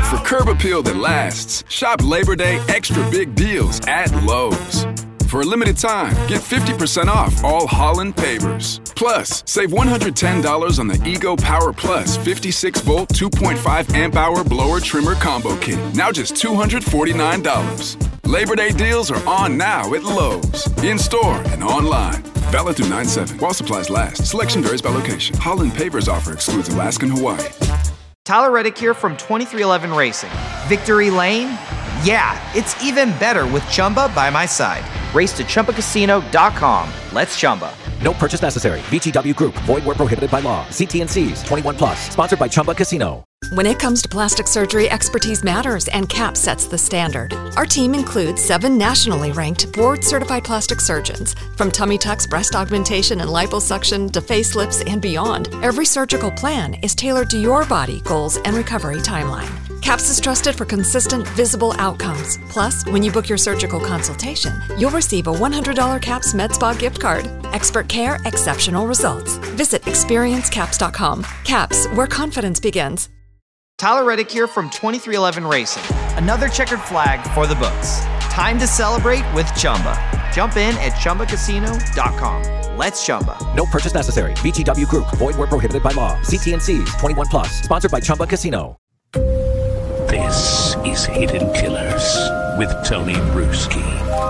For curb appeal that lasts, shop Labor Day extra big deals at Lowe's. For a limited time, get 50% off all Holland pavers. Plus, save $110 on the Ego Power Plus 56-volt 2.5 amp-hour blower trimmer combo kit. Now just $249. Labor Day deals are on now at Lowe's. In-store and online. Valid through 9/7. While supplies last. Selection varies by location. Holland pavers offer excludes Alaska and Hawaii. Tyler Reddick here from 2311 Racing. Victory Lane? Yeah, it's even better with Chumba by my side. Race to ChumbaCasino.com. Let's Chumba. No purchase necessary. VGW Group. Void where prohibited by law. See T&Cs. 21 plus. Sponsored by Chumba Casino. When it comes to plastic surgery, expertise matters, and CAP sets the standard. Our team includes 7 nationally ranked, board-certified plastic surgeons. From tummy tucks, breast augmentation, and liposuction to facelifts and beyond, every surgical plan is tailored to your body, goals, and recovery timeline. CAPS is trusted for consistent, visible outcomes. Plus, when you book your surgical consultation, you'll receive a $100 CAPS Med Spa gift card. Expert care, exceptional results. Visit experiencecaps.com. CAPS, where confidence begins. Tyler Reddick here from 2311 Racing. Another checkered flag for the books. Time to celebrate with Chumba. Jump in at ChumbaCasino.com. Let's Chumba. No purchase necessary. VGW Group. Void where prohibited by law. See T&Cs. 21 plus. Sponsored by Chumba Casino. This is Hidden Killers with Tony Bruschi.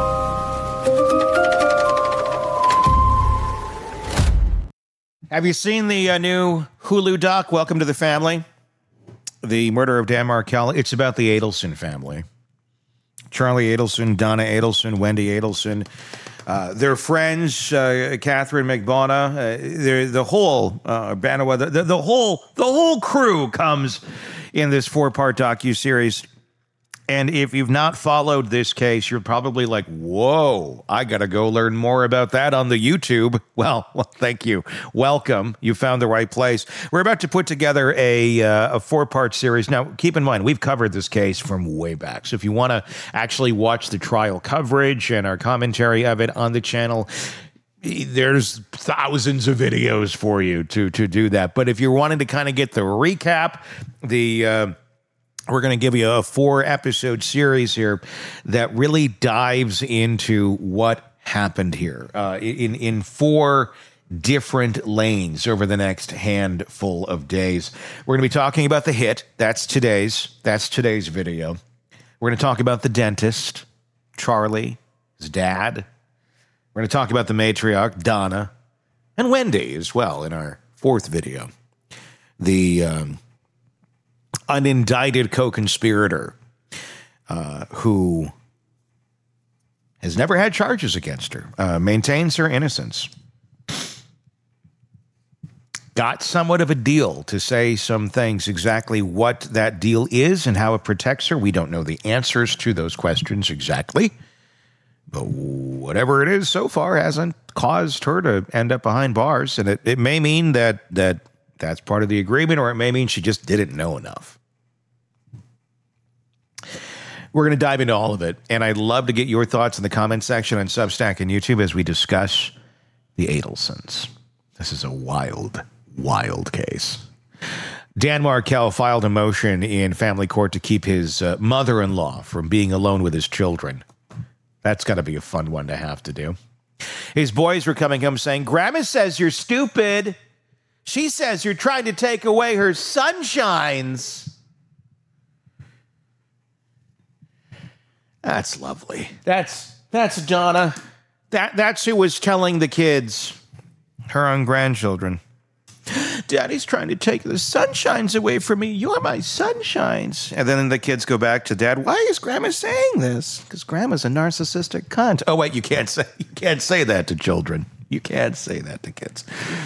Have you seen the new Hulu doc, Welcome to the Family? The Murder of Dan Markel. It's about the Adelson family. Charlie Adelson, Donna Adelson, Wendy Adelson. They're friends, Catherine McDonough. The whole Banaway, the whole crew comes in this 4-part docuseries. And if you've not followed this case, you're probably like, whoa, I got to go learn more about that on the YouTube. Well, thank you. Welcome. You found the right place. We're about to put together a 4-part series. Now, keep in mind, we've covered this case from way back. So if you want to actually watch the trial coverage and our commentary of it on the channel, there's thousands of videos for you to do that. But if you're wanting to kind of get the recap, we're going to give you a 4-episode series here that really dives into what happened here in 4 different lanes over the next handful of days. We're going to be talking about the hit. That's today's video. We're going to talk about the dentist, Charlie, his dad. We're going to talk about the matriarch, Donna, and Wendy as well in our 4th video. The unindicted co-conspirator who has never had charges against her, maintains her innocence. Got somewhat of a deal to say some things, exactly what that deal is and how it protects her. We don't know the answers to those questions exactly, but whatever it is so far hasn't caused her to end up behind bars, and it may mean that's part of the agreement, or it may mean she just didn't know enough. We're going to dive into all of it, and I'd love to get your thoughts in the comment section on Substack and YouTube as we discuss the Adelsons. This is a wild, wild case. Dan Markel filed a motion in family court to keep his mother-in-law from being alone with his children. That's got to be a fun one to have to do. His boys were coming home saying, "Grandma says you're stupid. She says you're trying to take away her sunshines." That's lovely. That's Donna. That's who was telling the kids, her own grandchildren, "Daddy's trying to take the sunshines away from me. You're my sunshines." And then the kids go back to Dad. "Why is Grandma saying this?" "Because Grandma's a narcissistic cunt." Oh wait, you can't say that to children. You can't say that to kids.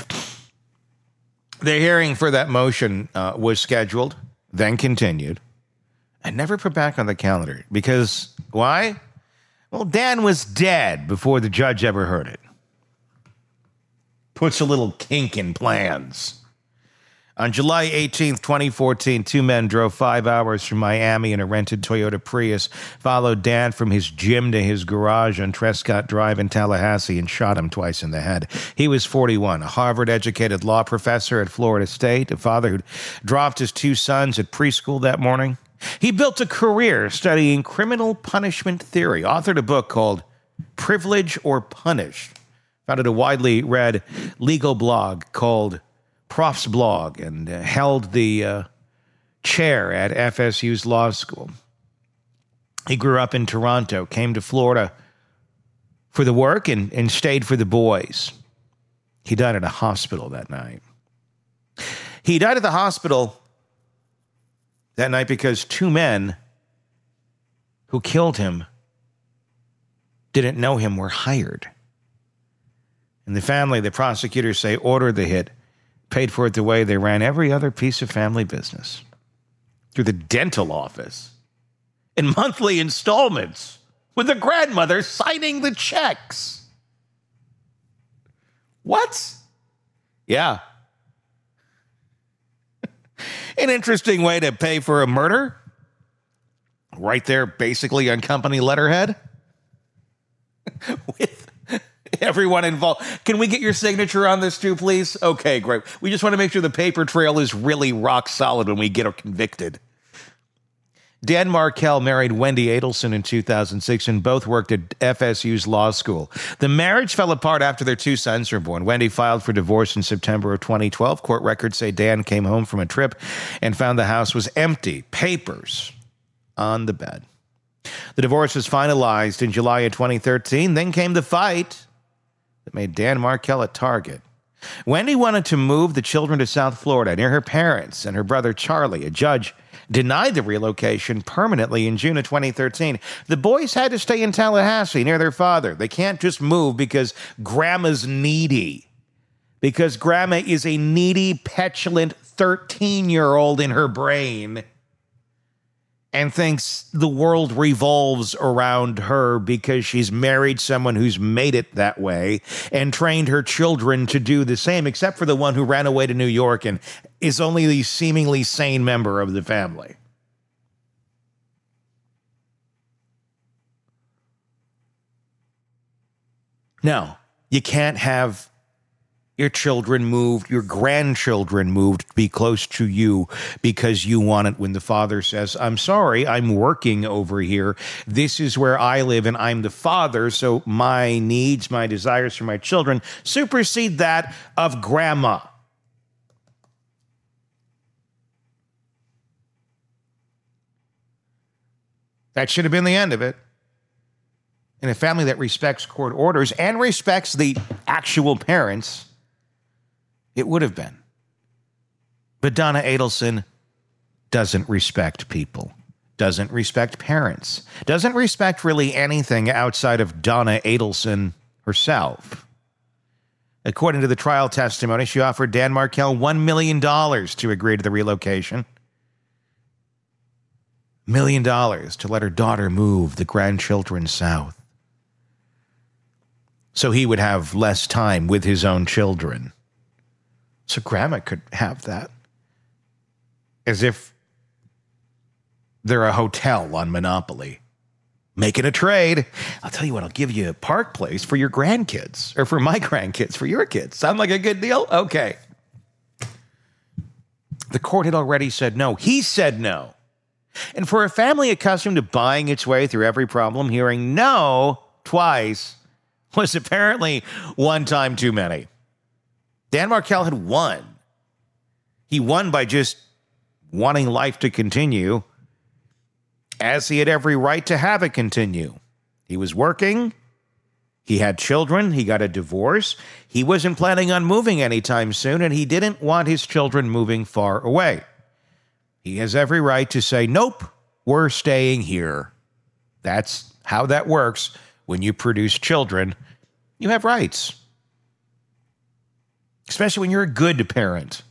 The hearing for that motion was scheduled, then continued, and never put back on the calendar. Because why? Well, Dan was dead before the judge ever heard it. Puts a little kink in plans. On July 18th, 2014, 2 men drove 5 hours from Miami in a rented Toyota Prius, followed Dan from his gym to his garage on Trescott Drive in Tallahassee, and shot him twice in the head. He was 41, a Harvard-educated law professor at Florida State, a father who'd dropped his 2 sons at preschool that morning. He built a career studying criminal punishment theory, authored a book called Privilege or Punish, founded a widely read legal blog called Prof's Blog, and held the chair at FSU's law school. He grew up in Toronto, came to Florida for the work, and stayed for the boys. He died at a hospital that night. He died at the hospital that night because two men who killed him didn't know him, were hired. And the family, the prosecutors say, ordered the hit, paid for it the way they ran every other piece of family business, through the dental office, in monthly installments, with the grandmother signing the checks. What? Yeah. An interesting way to pay for a murder. Right there, basically on company letterhead. With everyone involved. Can we get your signature on this too, please? Okay, great. We just want to make sure the paper trail is really rock solid when we get her convicted. Dan Markel married Wendy Adelson in 2006, and both worked at FSU's law school. The marriage fell apart after their two sons were born. Wendy filed for divorce in September of 2012. Court records say Dan came home from a trip and found the house was empty, papers on the bed. The divorce was finalized in July of 2013. Then came the fight that made Dan Markel a target. Wendy wanted to move the children to South Florida near her parents and her brother Charlie. A judge denied the relocation permanently in June of 2013. The boys had to stay in Tallahassee near their father. They can't just move because grandma's needy. Because grandma is a needy, petulant 13-year-old in her brain and thinks the world revolves around her because she's married someone who's made it that way and trained her children to do the same, except for the one who ran away to New York and is only the seemingly sane member of the family. No, you can't have your children moved, your grandchildren moved to be close to you because you want it when the father says, I'm sorry, I'm working over here. This is where I live and I'm the father, so my needs, my desires for my children supersede that of grandma. That should have been the end of it. In a family that respects court orders and respects the actual parents, it would have been. But Donna Adelson doesn't respect people, doesn't respect parents, doesn't respect really anything outside of Donna Adelson herself. According to the trial testimony, she offered Dan Markel $1 million to agree to the relocation. $1 million to let her daughter move the grandchildren south, so he would have less time with his own children. So grandma could have that. As if they're a hotel on Monopoly. Making a trade. I'll tell you what, I'll give you a Park Place for your grandkids. Or for my grandkids, for your kids. Sound like a good deal? Okay. The court had already said no. He said no. And for a family accustomed to buying its way through every problem, hearing no twice was apparently one time too many. Dan Markel had won. He won by just wanting life to continue, as he had every right to have it continue. He was working. He had children. He got a divorce. He wasn't planning on moving anytime soon, and he didn't want his children moving far away. He has every right to say, nope, we're staying here. That's how that works. When you produce children, you have rights. Especially when you're a good parent.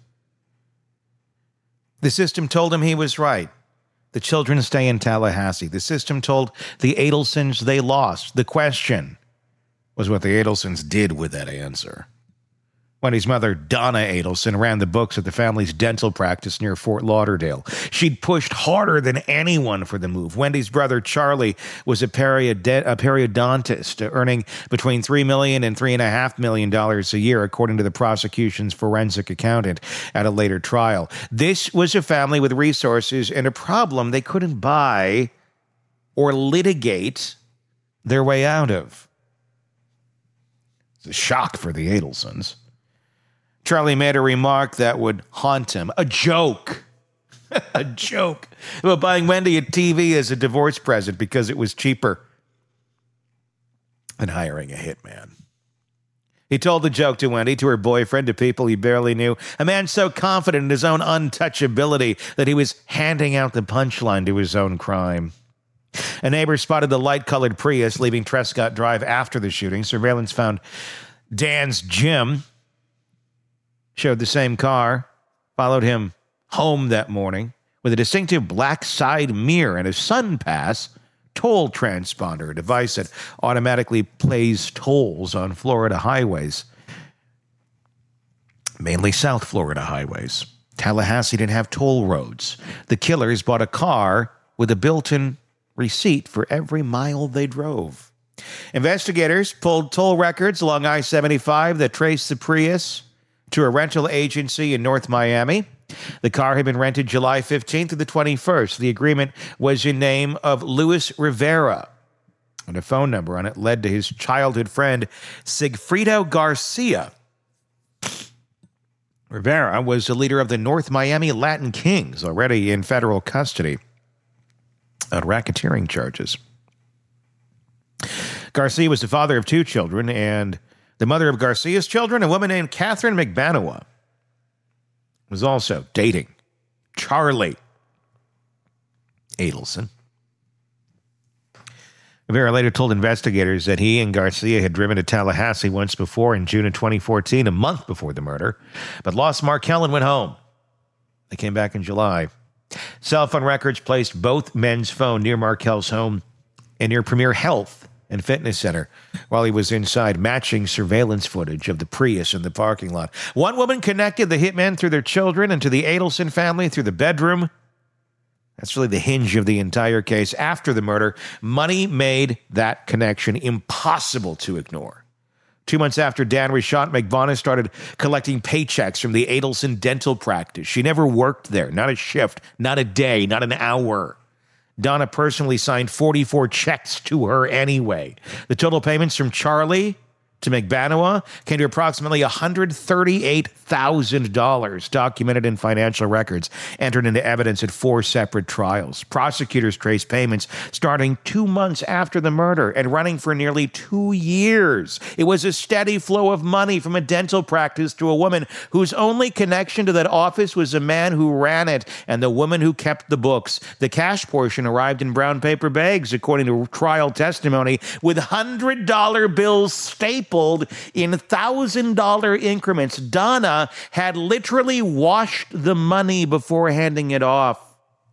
The system told him he was right. The children stay in Tallahassee. The system told the Adelsons they lost. The question was what the Adelsons did with that answer. Wendy's mother, Donna Adelson, ran the books at the family's dental practice near Fort Lauderdale. She'd pushed harder than anyone for the move. Wendy's brother, Charlie, was a periodontist, earning between $3 million and $3.5 million a year, according to the prosecution's forensic accountant at a later trial. This was a family with resources and a problem they couldn't buy or litigate their way out of. It's a shock for the Adelsons. Charlie made a remark that would haunt him. A joke. A joke about buying Wendy a TV as a divorce present because it was cheaper than hiring a hitman. He told the joke to Wendy, to her boyfriend, to people he barely knew. A man so confident in his own untouchability that he was handing out the punchline to his own crime. A neighbor spotted the light-colored Prius leaving Trescott Drive after the shooting. Surveillance found Dan's gym. Showed the same car, followed him home that morning with a distinctive black side mirror and a SunPass toll transponder, a device that automatically plays tolls on Florida highways, mainly South Florida highways. Tallahassee didn't have toll roads. The killers bought a car with a built-in receipt for every mile they drove. Investigators pulled toll records along I-75 that traced the Prius to a rental agency in North Miami. The car had been rented July 15th to the 21st. The agreement was in name of Luis Rivera, and a phone number on it led to his childhood friend, Sigfrido Garcia. Rivera was the leader of the North Miami Latin Kings, already in federal custody on racketeering charges. Garcia was the father of 2 children, and the mother of Garcia's children, a woman named Catherine McBanoa, was also dating Charlie Adelson. Rivera later told investigators that he and Garcia had driven to Tallahassee once before in June of 2014, a month before the murder, but lost Markel and went home. They came back in July. Cell phone records placed both men's phone near Markel's home and near Premier Health and Fitness Center while he was inside, matching surveillance footage of the Prius in the parking lot. One woman connected the hitmen through their children and to the Adelson family through the bedroom. That's really the hinge of the entire case. After the murder, money made that connection impossible to ignore. 2 months after Dan was shot, McBonis started collecting paychecks from the Adelson dental practice. She never worked there, not a shift, not a day, not an hour. Donna personally signed 44 checks to her anyway. The total payments from Charlie to McBanoa came to approximately $138,000, documented in financial records, entered into evidence at 4 separate trials. Prosecutors traced payments starting 2 months after the murder and running for nearly 2 years. It was a steady flow of money from a dental practice to a woman whose only connection to that office was a man who ran it and the woman who kept the books. The cash portion arrived in brown paper bags, according to trial testimony, with $100 bills stapled in $1,000 increments. Donna had literally washed the money before handing it off.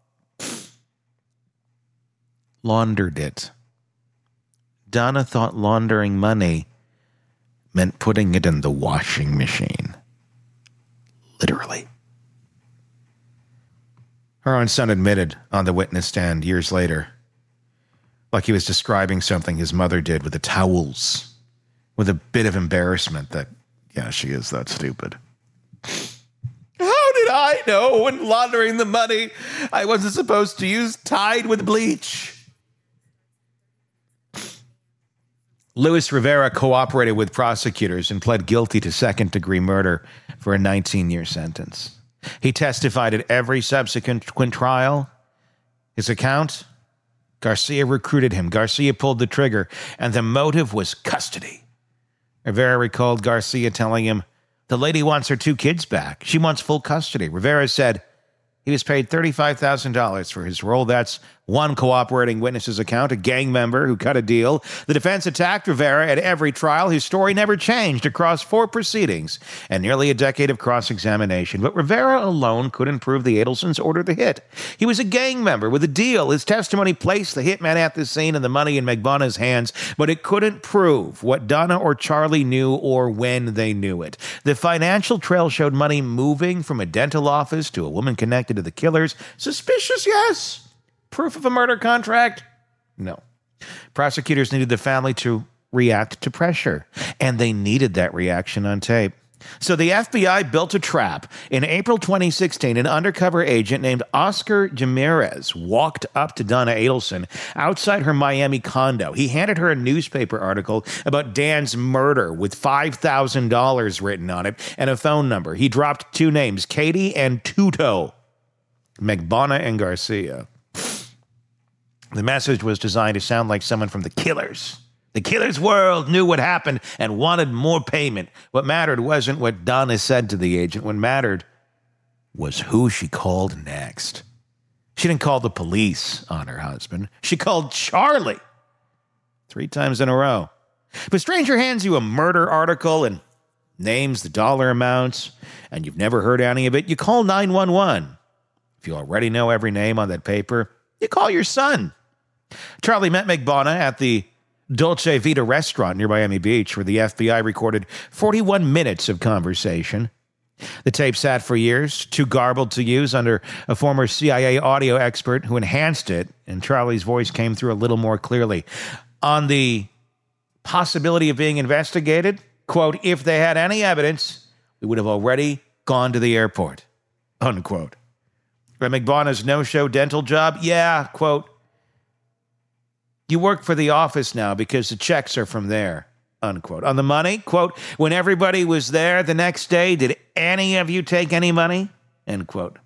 Laundered it. Donna thought laundering money meant putting it in the washing machine. Literally. Her own son admitted on the witness stand years later, like he was describing something his mother did with the towels, with a bit of embarrassment that, yeah, she is that stupid. How did I know when laundering the money I wasn't supposed to use Tide with bleach? Luis Rivera cooperated with prosecutors and pled guilty to second-degree murder for a 19-year sentence. He testified at every subsequent trial. His account, Garcia recruited him. Garcia pulled the trigger, and the motive was custody. Rivera recalled Garcia telling him, "The lady wants her 2 kids back. She wants full custody." Rivera said he was paid $35,000 for his role. That's One cooperating witness's account, a gang member who cut a deal. The defense attacked Rivera at every trial. His story never changed across 4 proceedings and nearly a decade of cross-examination. But Rivera alone couldn't prove the Adelsons ordered the hit. He was a gang member with a deal. His testimony placed the hitman at the scene and the money in Megbana's hands, but it couldn't prove what Donna or Charlie knew or when they knew it. The financial trail showed money moving from a dental office to a woman connected to the killers. Suspicious, yes. Proof of a murder contract? No. Prosecutors needed the family to react to pressure, and they needed that reaction on tape. So the FBI built a trap. In April 2016, an undercover agent named Oscar Jimenez walked up to Donna Adelson outside her Miami condo. He handed her a newspaper article about Dan's murder with $5,000 written on it and a phone number. He dropped 2 names, Katie and Tuto, Megbana and Garcia. The message was designed to sound like someone from the Killers. The Killers world knew what happened and wanted more payment. What mattered wasn't what Donna said to the agent. What mattered was who she called next. She didn't call the police on her husband. She called Charlie 3 times in a row. But stranger hands you a murder article and names the dollar amounts, and you've never heard any of it. You call 911. If you already know every name on that paper, you call your son. Charlie met Megbana at the Dolce Vita restaurant near Miami Beach, where the FBI recorded 41 minutes of conversation. The tape sat for years, too garbled to use, under a former CIA audio expert who enhanced it, and Charlie's voice came through a little more clearly. On the possibility of being investigated, quote, if they had any evidence, we would have already gone to the airport, unquote. But Megbana's no-show dental job, yeah, quote, you work for the office now because the checks are from there, unquote. On the money, quote, when everybody was there the next day, did any of you take any money? End quote.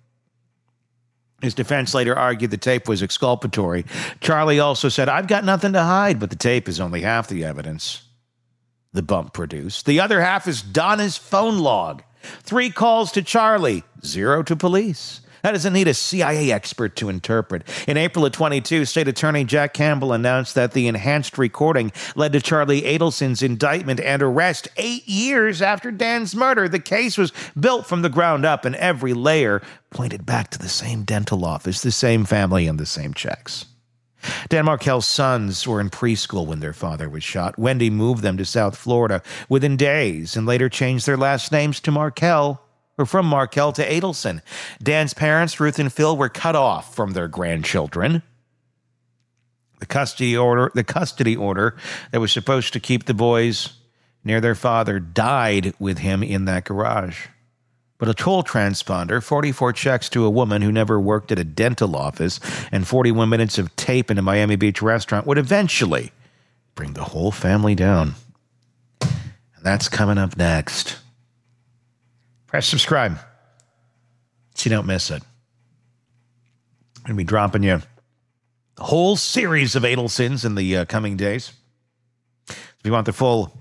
His defense later argued the tape was exculpatory. Charlie also said, I've got nothing to hide, but the tape is only half the evidence the bump produced. The other half is Donna's phone log. 3 calls to Charlie, 0 to police. That doesn't need a CIA expert to interpret. In April of 22, State Attorney Jack Campbell announced that the enhanced recording led to Charlie Adelson's indictment and arrest 8 years after Dan's murder. The case was built from the ground up, and every layer pointed back to the same dental office, the same family, and the same checks. Dan Markel's sons were in preschool when their father was shot. Wendy moved them to South Florida within days and later changed their last names to Markel, or from Markel to Adelson. Dan's parents, Ruth and Phil, were cut off from their grandchildren. The custody order that was supposed to keep the boys near their father died with him in that garage. But a toll transponder, 44 checks to a woman who never worked at a dental office, and 41 minutes of tape in a Miami Beach restaurant would eventually bring the whole family down. And that's coming up next. Press subscribe so you don't miss it. I'm going to be dropping you the whole series of Adelsons in the coming days. If you want the full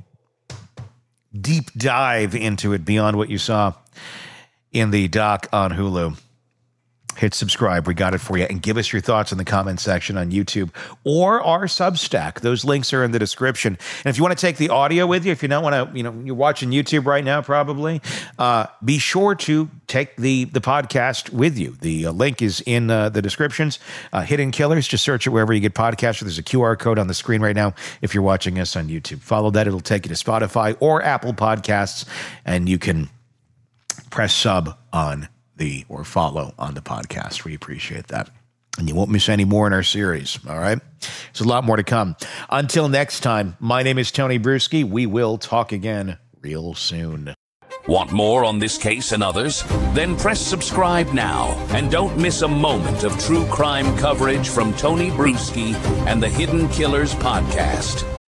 deep dive into it beyond what you saw in the doc on Hulu, hit subscribe. We got it for you. And give us your thoughts in the comment section on YouTube or our Substack. Those links are in the description. And if you want to take the audio with you, if you don't want to, you're watching YouTube right now probably, be sure to take the podcast with you. The link is in the descriptions. Hidden Killers, just search it wherever you get podcasts. There's a QR code on the screen right now if you're watching us on YouTube. Follow that. It'll take you to Spotify or Apple Podcasts, and you can press sub on or follow on the podcast. We appreciate that. And you won't miss any more in our series, all right? There's a lot more to come. Until next time, my name is Tony Bruschi. We will talk again real soon. Want more on this case and others? Then press subscribe now and don't miss a moment of true crime coverage from Tony Bruschi and the Hidden Killers podcast.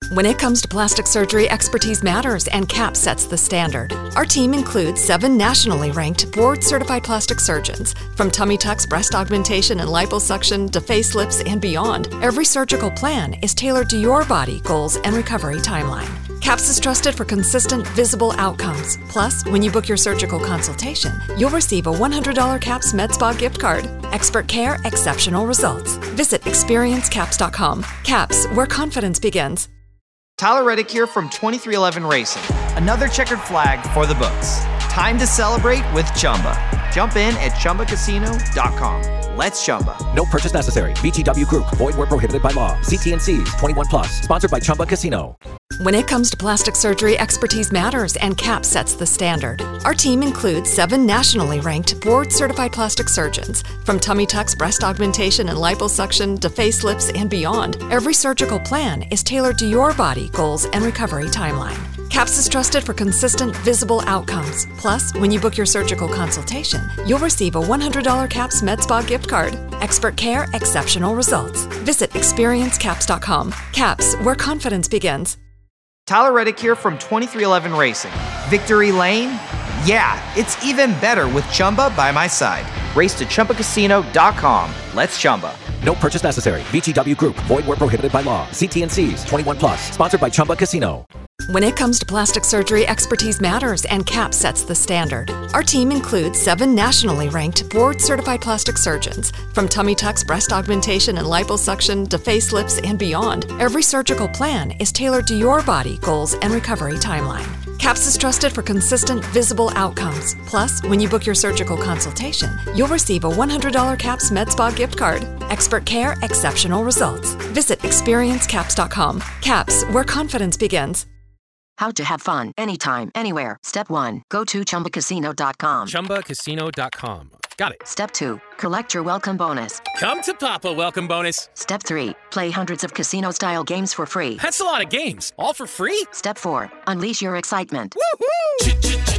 When it comes to plastic surgery, expertise matters, and CAPS sets the standard. Our team includes 7 nationally ranked, board-certified plastic surgeons. From tummy tucks, breast augmentation, and liposuction to facelifts and beyond, every surgical plan is tailored to your body, goals, and recovery timeline. CAPS is trusted for consistent, visible outcomes. Plus, when you book your surgical consultation, you'll receive a $100 CAPS MedSpa gift card. Expert care, exceptional results. Visit experiencecaps.com. CAPS, where confidence begins. Tyler Reddick here from 2311 Racing. Another checkered flag for the books. Time to celebrate with Chumba. Jump in at ChumbaCasino.com. Let's Chumba. No purchase necessary. VGW Group. Void where prohibited by law. See T&Cs. 21 plus. Sponsored by Chumba Casino. When it comes to plastic surgery, expertise matters, and CAPS sets the standard. Our team includes 7 nationally ranked, board-certified plastic surgeons. From tummy tucks, breast augmentation, and liposuction to facelifts and beyond, every surgical plan is tailored to your body, goals, and recovery timeline. CAPS is trusted for consistent, visible outcomes. Plus, when you book your surgical consultation, you'll receive a $100 CAPS MedSpa gift card. Expert care, exceptional results. Visit experiencecaps.com. CAPS, where confidence begins. Tyler Reddick here from 2311 Racing. Victory Lane? Yeah, it's even better with Chumba by my side. Race to ChumbaCasino.com. Let's Chumba. No purchase necessary. VGW Group. Void where prohibited by law. See T&Cs. 21 plus. Sponsored by Chumba Casino. When it comes to plastic surgery, expertise matters, and CAPS sets the standard. Our team includes 7 nationally ranked, board-certified plastic surgeons. From tummy tucks, breast augmentation, and liposuction to facelifts and beyond, every surgical plan is tailored to your body, goals, and recovery timeline. CAPS is trusted for consistent, visible outcomes. Plus, when you book your surgical consultation, you'll receive a $100 CAPS MedSpa gift card. Expert care, exceptional results. Visit experiencecaps.com. CAPS, where confidence begins. How to have fun anytime, anywhere. Step 1. Go to ChumbaCasino.com. ChumbaCasino.com. Got it. Step 2. Collect your welcome bonus. Come to Papa welcome bonus. Step 3. Play hundreds of casino-style games for free. That's a lot of games. All for free? Step 4. Unleash your excitement. Woohoo!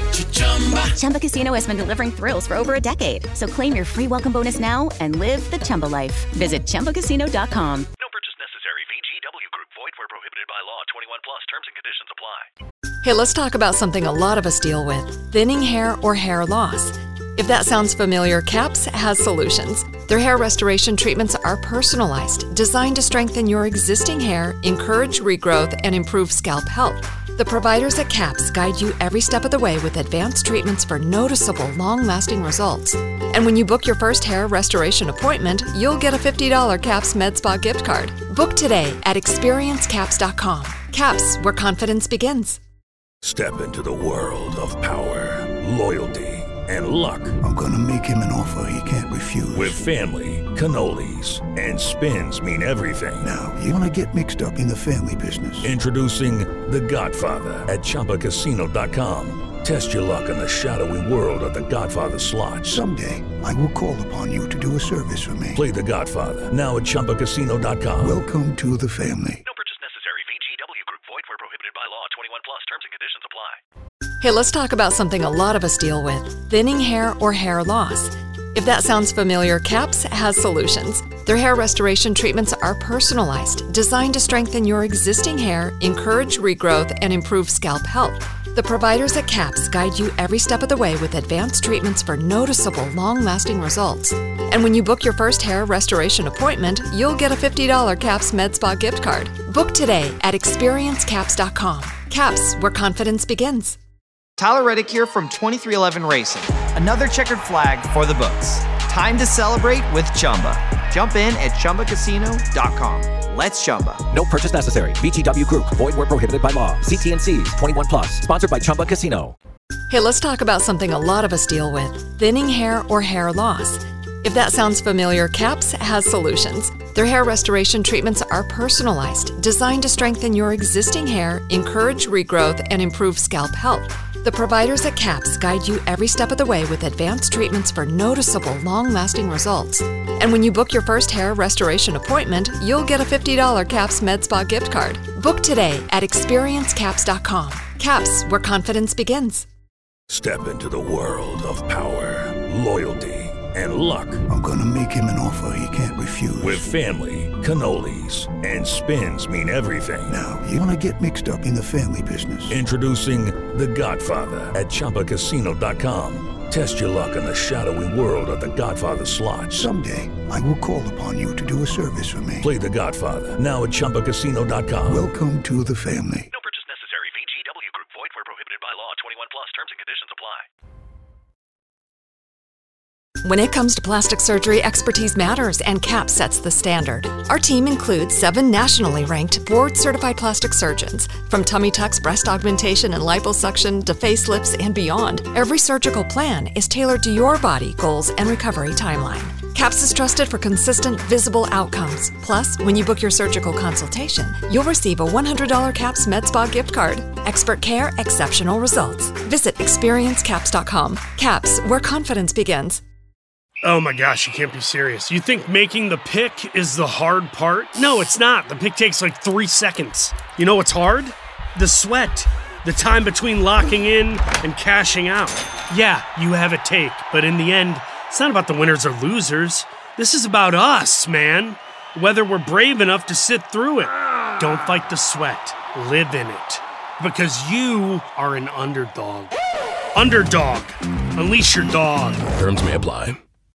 Chumba Casino has been delivering thrills for over a decade. So claim your free welcome bonus now and live the Chumba life. Visit ChumbaCasino.com. No purchase necessary. VGW Group. Void where prohibited by law. 21 plus. Terms and conditions apply. Hey, let's talk about something a lot of us deal with: thinning hair or hair loss. If that sounds familiar, CAPS has solutions. Their hair restoration treatments are personalized, designed to strengthen your existing hair, encourage regrowth, and improve scalp health. The providers at CAPS guide you every step of the way with advanced treatments for noticeable, long-lasting results. And when you book your first hair restoration appointment, you'll get a $50 CAPS MedSpa gift card. Book today at experiencecaps.com. CAPS, where confidence begins. Step into the world of power, loyalty, and luck. I'm gonna make him an offer he can't refuse. With family, cannolis, and spins mean everything. Now, you wanna get mixed up in the family business. Introducing The Godfather at ChumbaCasino.com. Test your luck in the shadowy world of The Godfather slot. Someday, I will call upon you to do a service for me. Play The Godfather, now at ChumbaCasino.com. Welcome to the family. No purchase necessary. VGW Group. Void where prohibited by law. 21 plus. Terms and conditions apply. Hey, let's talk about something a lot of us deal with: thinning hair or hair loss. If that sounds familiar, CAPS has solutions. Their hair restoration treatments are personalized, designed to strengthen your existing hair, encourage regrowth, and improve scalp health. The providers at CAPS guide you every step of the way with advanced treatments for noticeable, long-lasting results. And when you book your first hair restoration appointment, you'll get a $50 CAPS MedSpa gift card. Book today at experiencecaps.com. CAPS, where confidence begins. Tyler Reddick here from 2311 Racing. Another checkered flag for the books. Time to celebrate with Chumba. Jump in at ChumbaCasino.com. Let's Chumba. No purchase necessary. VGW Group. Void where prohibited by law. See T&Cs. 21 plus. Sponsored by Chumba Casino. Hey, let's talk about something a lot of us deal with: thinning hair or hair loss. If that sounds familiar, CAPS has solutions. Their hair restoration treatments are personalized, designed to strengthen your existing hair, encourage regrowth, and improve scalp health. The providers at CAPS guide you every step of the way with advanced treatments for noticeable, long-lasting results. And when you book your first hair restoration appointment, you'll get a $50 CAPS MedSpa gift card. Book today at experiencecaps.com. CAPS, where confidence begins. Step into the world of power, loyalty, and luck. I'm gonna make him an offer he can't refuse. With family, cannolis, and spins mean everything. Now, you wanna get mixed up in the family business. Introducing The Godfather at ChumbaCasino.com. Test your luck in the shadowy world of The Godfather slot. Someday, I will call upon you to do a service for me. Play The Godfather now at ChumbaCasino.com. Welcome to the family. No purchase necessary. VGW Group. Void where prohibited by law. 21 plus. Terms and conditions apply. When it comes to plastic surgery, expertise matters, and CAP sets the standard. Our team includes 7 nationally ranked board-certified plastic surgeons. From tummy tucks, breast augmentation, and liposuction to facelifts and beyond, every surgical plan is tailored to your body, goals, and recovery timeline. CAPS is trusted for consistent, visible outcomes. Plus, when you book your surgical consultation, you'll receive a $100 CAPS Med Spa gift card. Expert care, exceptional results. Visit experiencecaps.com. CAPS, where confidence begins. Oh my gosh, you can't be serious. You think making the pick is the hard part? No, it's not. The pick takes like 3 seconds. You know what's hard? The sweat. The time between locking in and cashing out. Yeah, you have a take, but in the end, it's not about the winners or losers. This is about us, man. Whether we're brave enough to sit through it. Don't fight the sweat. Live in it. Because you are an underdog. Underdog. Unleash your dog. Terms may apply.